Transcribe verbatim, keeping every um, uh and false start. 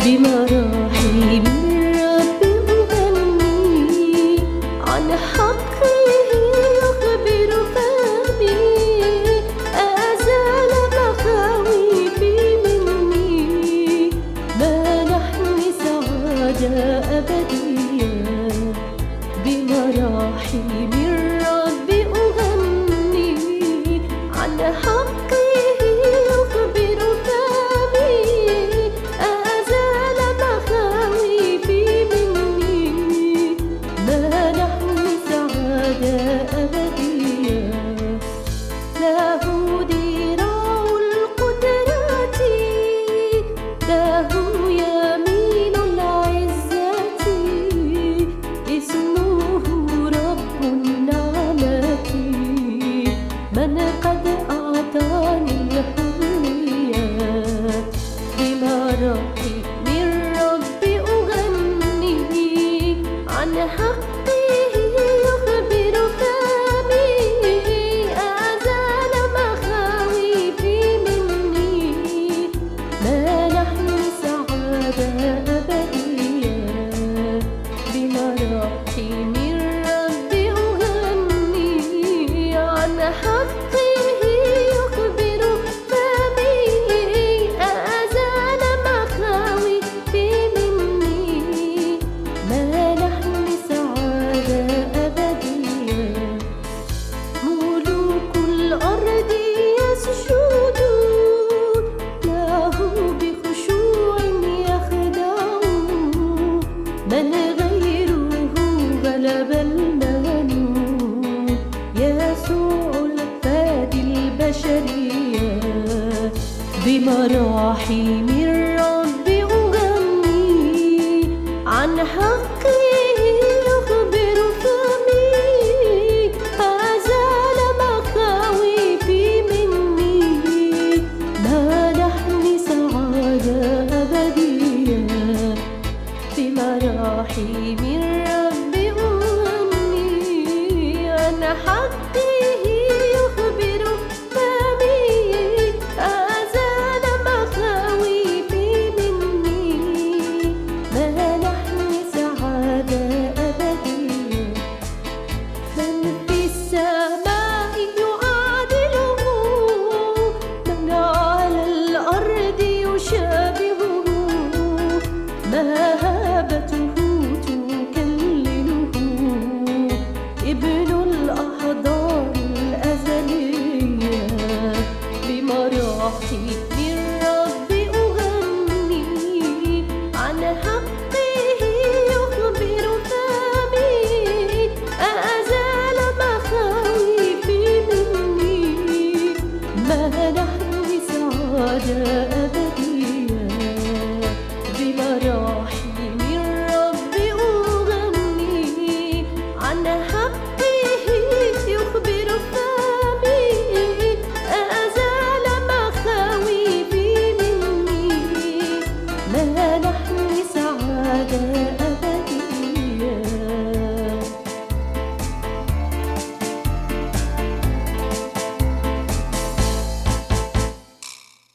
بمراحم الرب أغني، عن حقه يخبر فمي، أزال مخاوفي مني، منحني سعادة أبدية. بمراحم الرب أغني، عن حقه يخبر فمي، أزال مخاوفي مني، منحني سعادة أبدية. له ذراع القدرة، له يمين العزة، اسمه رب النعمة، من قد أعطاني الحرية. بمراحم الرب أغني، عن حقه يخبر فمي، أزال مخاوفي مني، منحني سعادة أبدية. بمراحم الرب أغني، عن حقه يخبر فمي، أزال مخاوفي مني، منحني سعادة أبدية. ملوك الأرض يسجدون له بخشوع يخضعون، من غيره غلب المنون، يسوع الفادي البشرية. بمراحم الرب أغني، عن حقه يخبر فمي، أزال مخاوفي مني، منحني سعادة أبدية. بمراحم الرب أغني، عن حقه يخبر فمي، أزال مخاوفي مني، منحني سعادة أبدية. من في السماء يعادله، من على الأرض يشابهه، مهابته تكلله، ابن الأحضان الأزلية. بمراحم الرب أغني، عن حقه يخبر فمي، أزال مخاوفي مني، منحني سعادة